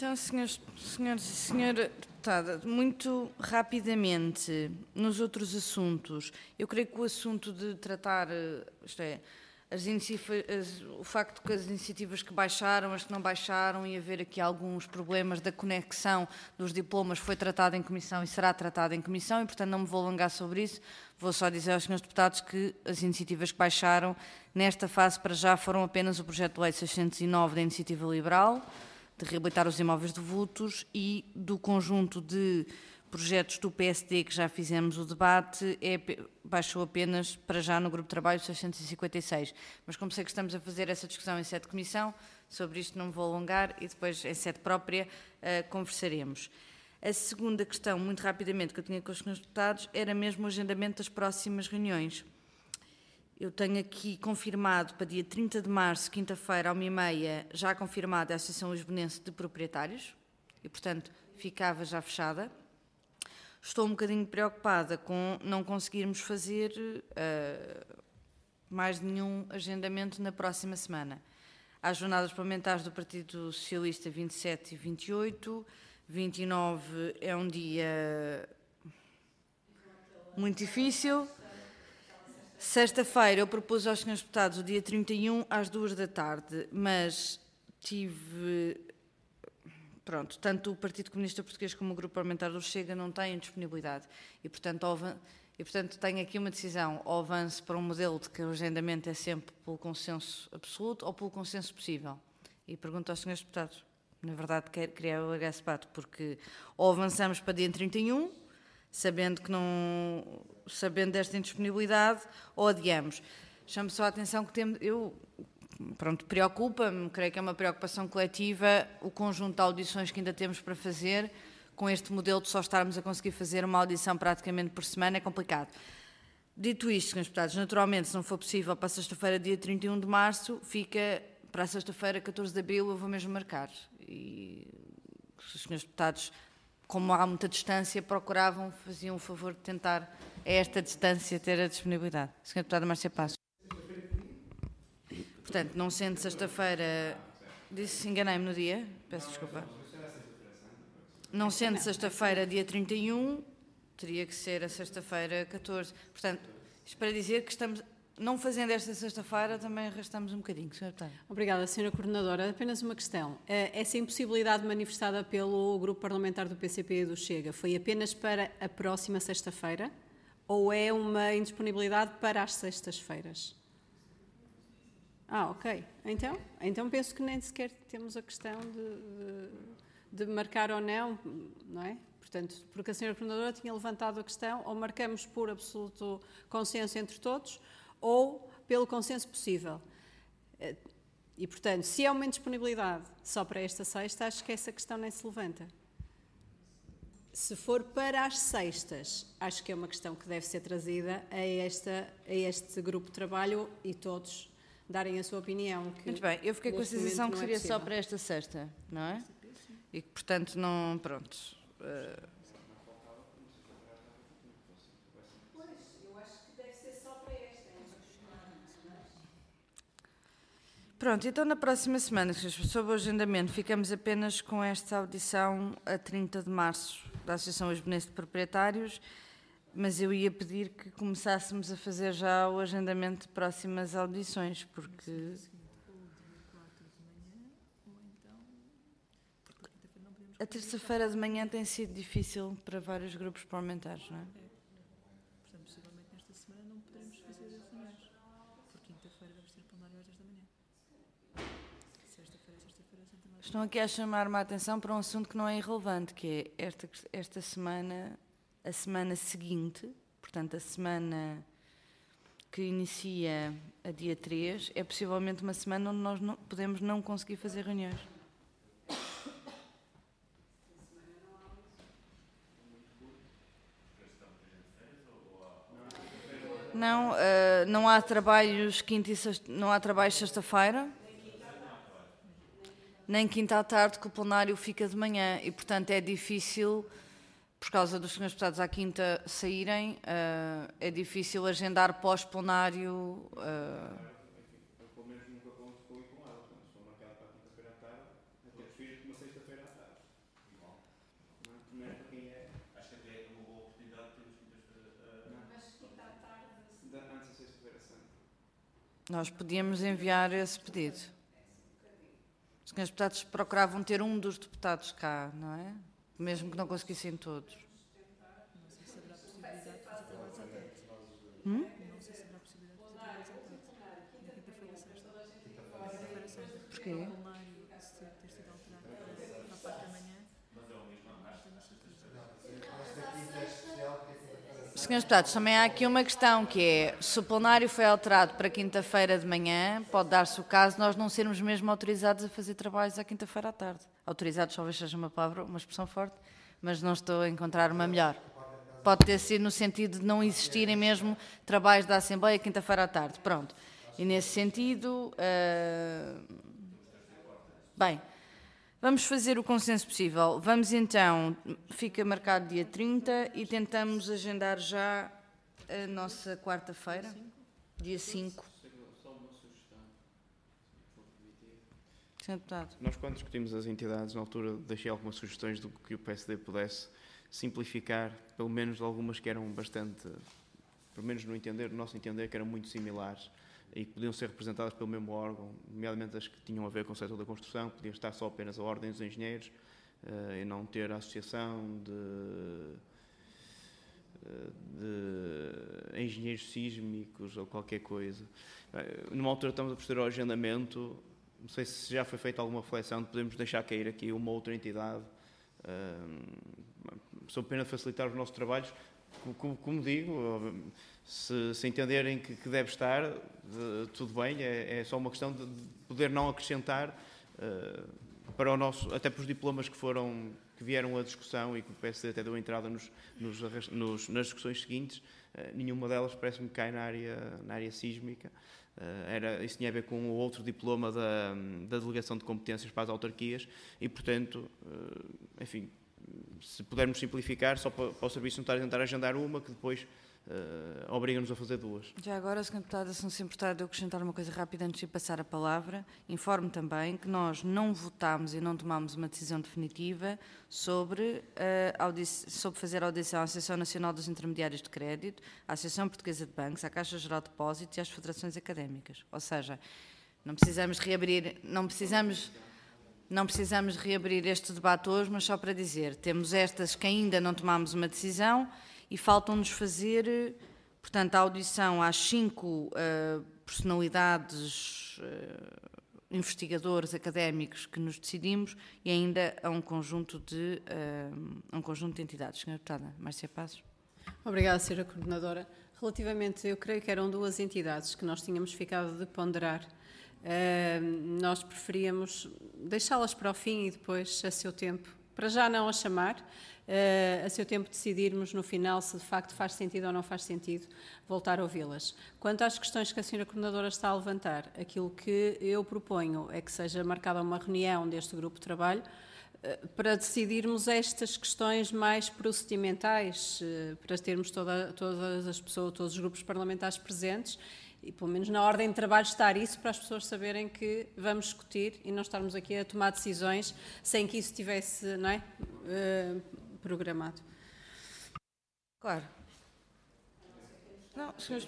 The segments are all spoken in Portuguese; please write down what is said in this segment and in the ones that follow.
Então, senhora deputada, muito rapidamente, nos outros assuntos, eu creio que o assunto de tratar, isto é, o facto de que as iniciativas que baixaram, as que não baixaram, e haver aqui alguns problemas da conexão dos diplomas, foi tratado em comissão e será tratado em comissão, e portanto não me vou alongar sobre isso, vou só dizer aos senhores deputados que as iniciativas que baixaram, nesta fase para já, foram apenas o projeto de lei 609 da Iniciativa Liberal, de reabilitar os imóveis devolutos, e do conjunto de projetos do PSD que já fizemos o debate, baixou apenas, para já, no grupo de trabalho 656. Mas como sei que estamos a fazer essa discussão em sede de comissão, sobre isto não me vou alongar e depois, em sede própria, conversaremos. A segunda questão, muito rapidamente, que eu tinha com os senhores deputados, era mesmo o agendamento das próximas reuniões. Eu tenho aqui confirmado para dia 30 de março, quinta-feira, à 1h30, já confirmada a Associação Lisbonense de Proprietários, e, portanto, ficava já fechada. Estou um bocadinho preocupada com não conseguirmos fazer mais nenhum agendamento na próxima semana. Há as jornadas parlamentares do Partido Socialista 27 e 28, 29 é um dia muito difícil. Sexta-feira eu propus aos senhores deputados o dia 31 às 2 da tarde, mas tive... Pronto, tanto o Partido Comunista Português como o Grupo Parlamentar do Chega não têm disponibilidade e, portanto, tenho aqui uma decisão, ou avanço para um modelo de que o agendamento é sempre pelo consenso absoluto ou pelo consenso possível. E pergunto aos senhores deputados, na verdade queria alargar esse debate, porque ou avançamos para dia 31, sabendo desta indisponibilidade, ou adiamos. Chamo só a atenção que preocupa-me, creio que é uma preocupação coletiva, o conjunto de audições que ainda temos para fazer, com este modelo de só estarmos a conseguir fazer uma audição praticamente por semana, é complicado. Dito isto, senhores deputados, naturalmente, se não for possível para sexta-feira, dia 31 de março, fica para a sexta-feira, 14 de abril, eu vou mesmo marcar. E os senhores deputados, como há muita distância, faziam o favor de tentar, a esta distância, ter a disponibilidade. Senhora deputada Márcia Passos. Portanto, não sendo sexta-feira... Enganei-me no dia, peço desculpa. Não sendo sexta-feira, dia 31, teria que ser a sexta-feira, 14. Portanto, isto para dizer que estamos... Não fazendo esta sexta-feira, também arrastamos um bocadinho. Senhora deputada. Obrigada, senhora coordenadora. Apenas uma questão. Essa impossibilidade manifestada pelo grupo parlamentar do PCP e do Chega foi apenas para a próxima sexta-feira ou é uma indisponibilidade para as sextas-feiras? Ok. Então penso que nem sequer temos a questão de marcar ou não, não é? Portanto, porque a senhora coordenadora tinha levantado a questão, ou marcamos por absoluto consenso entre todos, ou pelo consenso possível. E, portanto, se é uma indisponibilidade só para esta sexta, acho que essa questão nem se levanta. Se for para as sextas, acho que é uma questão que deve ser trazida a este grupo de trabalho e todos darem a sua opinião. Muito bem, eu fiquei com a sensação que seria só para esta sexta, não é? E que, portanto, não... Pronto. Pois, eu acho que deve ser só para esta. Pronto, então na próxima semana, sobre o agendamento, ficamos apenas com esta audição a 30 de março da Associação Lisbonense de Proprietários, mas eu ia pedir que começássemos a fazer já o agendamento de próximas audições, porque... A terça-feira de manhã tem sido difícil para vários grupos parlamentares, não é? Portanto, possivelmente nesta semana não poderemos fazer as reuniões, porque quinta-feira vamos ter plenário às 10 da manhã. Sexta-feira, Estão aqui a chamar-me a atenção para um assunto que não é irrelevante, que é esta semana, a semana seguinte, portanto a semana que inicia a dia 3, é possivelmente uma semana onde nós podemos não conseguir fazer reuniões. Não, não há trabalhos quinta e sexta, não há trabalhos sexta-feira, nem quinta à tarde, que o plenário fica de manhã e, portanto, é difícil, por causa dos senhores deputados à quinta saírem, é difícil agendar pós-plenário. Pelo menos nunca conto com ela, portanto, se for marcado para a quinta-feira à tarde, até prefiro que uma sexta-feira à tarde. primeiro para quem é. Acho que até é uma boa oportunidade de termos quintas-feiras. Mas quinta à tarde. Antes da sexta-feira santa. Nós podíamos enviar esse pedido. Os senhores deputados procuravam ter um dos deputados cá, não é? Mesmo que não conseguissem todos. Não sei se haverá possibilidade de fazer trabalhos à tarde. Hum? Não sei se haverá possibilidade de fazer trabalhos à tarde. Na quinta-feira sexta. Na quinta-feira sexta. Porquê? O plenário ter sido alterado para a parte da manhã. Não tenho certeza. Senhores deputados, também há aqui uma questão que é, se o plenário foi alterado para quinta-feira de manhã, pode dar-se o caso de nós não sermos mesmo autorizados a fazer trabalhos à quinta-feira à tarde. Autorizados talvez seja uma palavra, uma expressão forte, mas não estou a encontrar uma melhor. Pode ter sido no sentido de não existirem mesmo trabalhos da Assembleia quinta-feira à tarde. Pronto. E nesse sentido, bem, vamos fazer o consenso possível. Vamos então, fica marcado dia 30 e tentamos agendar já a nossa quarta-feira, dia 5. Só uma sugestão, se for permitido. Senhor deputado. Nós, quando discutimos as entidades, na altura deixei algumas sugestões do que o PSD pudesse simplificar, pelo menos algumas que eram bastante, pelo menos no nosso entender, que eram muito similares e que podiam ser representadas pelo mesmo órgão, nomeadamente as que tinham a ver com o setor da construção, podia estar só apenas a Ordem dos Engenheiros e não ter a Associação de Engenheiros Sísmicos ou qualquer coisa. Numa altura estamos a proceder ao agendamento, não sei se já foi feita alguma reflexão de podermos deixar cair aqui uma outra entidade, sob pena de facilitar os nossos trabalhos. Como digo, se entenderem que deve estar, tudo bem, é só uma questão de poder não acrescentar para o nosso, até para os diplomas que vieram à discussão e que o PSD até deu entrada nas discussões seguintes, nenhuma delas parece-me que cai na área sísmica. Isso tinha a ver com o outro diploma da delegação de competências para as autarquias e, portanto, enfim, se pudermos simplificar, só para o Serviço Notário tentar agendar uma, que depois obriga-nos a fazer duas. Já agora, Sr. Deputada, se não se importar de eu acrescentar uma coisa rápida antes de passar a palavra, informo também que nós não votámos e não tomámos uma decisão definitiva sobre fazer audição à Associação Nacional dos Intermediários de Crédito, à Associação Portuguesa de Bancos, à Caixa Geral de Depósitos e às Federações Académicas. Ou seja, não precisamos reabrir este debate hoje, mas só para dizer, temos estas que ainda não tomámos uma decisão e faltam-nos fazer, portanto, a audição às 5 personalidades, investigadores, académicos que nos decidimos e ainda a um conjunto de entidades. Senhora Deputada, Márcia Passos. Obrigada, Sra. Coordenadora. Relativamente, eu creio que eram 2 entidades que nós tínhamos ficado de ponderar. Nós preferíamos deixá-las para o fim e depois, a seu tempo, para já não a chamar, a seu tempo decidirmos no final se de facto faz sentido ou não faz sentido voltar a ouvi-las. Quanto às questões que a Sra. Coordenadora está a levantar, aquilo que eu proponho é que seja marcada uma reunião deste grupo de trabalho para decidirmos estas questões mais procedimentais, para termos todas as pessoas, todos os grupos parlamentares presentes e, pelo menos na ordem de trabalho, estar isso para as pessoas saberem que vamos discutir e não estarmos aqui a tomar decisões sem que isso estivesse, não é, programado. Claro. Não, senhores...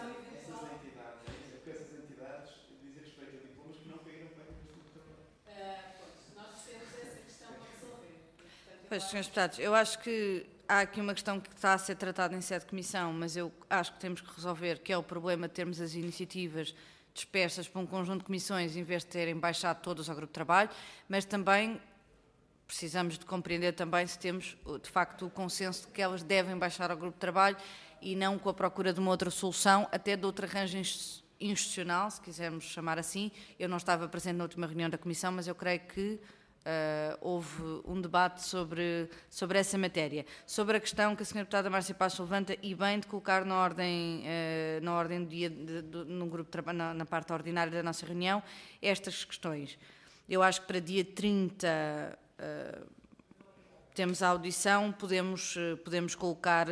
Essas entidades dizem respeito a diplomas que não caíram bem neste grupo de trabalho. Nós temos essa questão para resolver. Pois, senhores deputados, eu acho que há aqui uma questão que está a ser tratada em sede de comissão, mas eu acho que temos que resolver, que é o problema de termos as iniciativas dispersas para um conjunto de comissões em vez de terem baixado todas ao grupo de trabalho, mas também precisamos de compreender também se temos, de facto, o consenso de que elas devem baixar ao grupo de trabalho e não com a procura de uma outra solução, até de outro arranjo institucional, se quisermos chamar assim. Eu não estava presente na última reunião da comissão, mas eu creio que houve um debate sobre essa matéria. Sobre a questão que a Sra. Deputada Márcia Passos levanta, e bem de colocar na ordem do dia, no grupo de trabalho, na parte ordinária da nossa reunião, estas questões. Eu acho que para dia 30 temos a audição, podemos colocar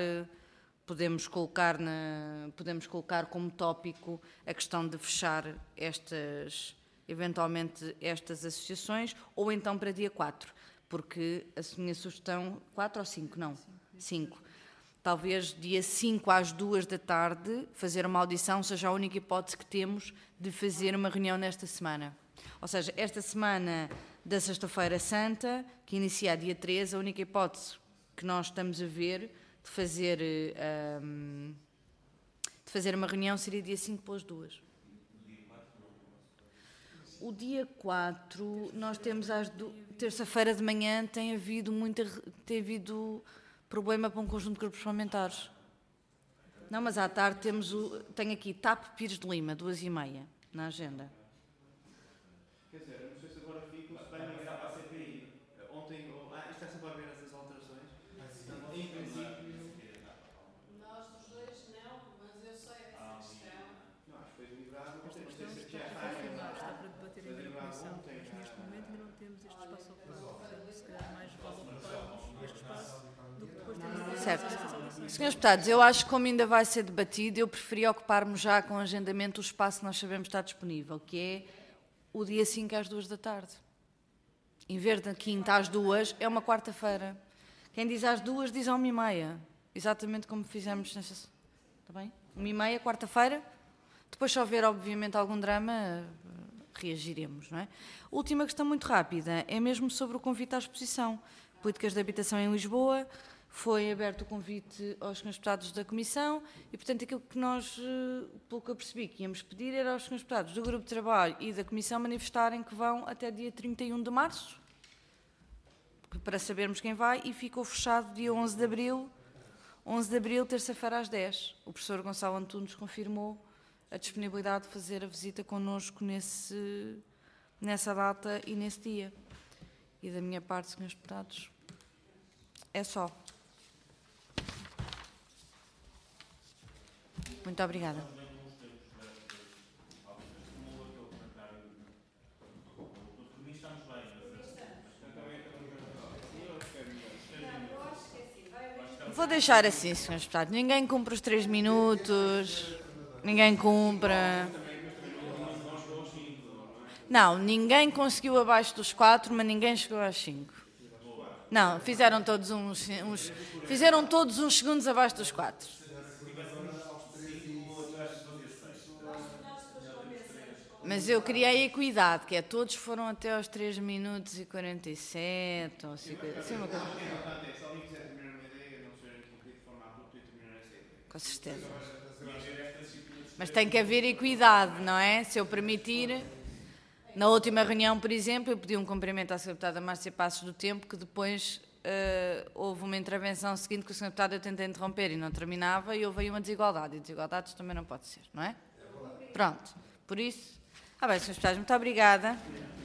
como tópico a questão de fechar eventualmente estas associações, ou então para dia 4. porque a minha sugestão, 4 ou 5, não, 5. Talvez dia 5 às 2 da tarde, fazer uma audição seja a única hipótese que temos de fazer uma reunião nesta semana. Ou seja, esta semana da Sexta-feira Santa, que inicia dia 13, a única hipótese que nós estamos a ver de fazer uma reunião seria dia 5 para as 2. O dia 4, nós temos terça-feira de manhã, tem havido problema para um conjunto de grupos parlamentares. Não, mas à tarde tem aqui TAP Pires de Lima, 2h30, na agenda. Quer dizer, não sei se agora fico, se vai migrar para a CPI. Ontem, isto é sempre a ver essas alterações. Em princípio... Nós dos dois não, mas eu sei essa questão. Não, acho que foi deliberado. Esta questão está para confirmar, está para debater ainda na Comissão, mas neste momento ainda não temos este espaço ocupado. Portanto, se calhar mais vale ocuparmos este espaço do que depois termos Certo. Senhores deputados, eu acho que como ainda vai ser debatido, eu preferia ocupar-me já com o agendamento o espaço que nós sabemos está disponível, que é o dia 5 às 2 da tarde. Em vez da quinta às 2, é uma quarta-feira. Quem diz às 2 diz à 1h30. Exatamente como fizemos nessa... Está bem? 1h30, quarta-feira. Depois, se houver, obviamente, algum drama, reagiremos, não é? Última questão muito rápida, é mesmo sobre o convite à exposição. Políticas de habitação em Lisboa. Foi aberto o convite aos senhores deputados da Comissão e, portanto, aquilo que nós, pelo que eu percebi, que íamos pedir era aos senhores deputados do Grupo de Trabalho e da Comissão manifestarem que vão até dia 31 de março, para sabermos quem vai, e ficou fechado dia 11 de abril, terça-feira às 10. O professor Gonçalo Antunes confirmou a disponibilidade de fazer a visita connosco nessa data e nesse dia. E da minha parte, senhores deputados, é só. Muito obrigada. Vou deixar assim, senhores deputados. Ninguém cumpre os 3 minutos. Ninguém cumpre. Não, ninguém conseguiu abaixo dos 4, mas ninguém chegou às 5. Não, fizeram todos uns segundos abaixo dos 4. Mas eu queria a equidade, que é todos foram até aos 3 minutos e 47 ou 50. Assim, uma coisa. Com certeza. Mas tem que haver equidade, não é? Se eu permitir, na última reunião, por exemplo, eu pedi um cumprimento à Sra. Deputada Márcia Passos do tempo, que depois houve uma intervenção seguinte que o Sr. Deputado eu tentei interromper e não terminava, e houve aí uma desigualdade, e desigualdades também não pode ser, não é? Pronto, por isso... bem, Srs. Deputados, muito obrigada.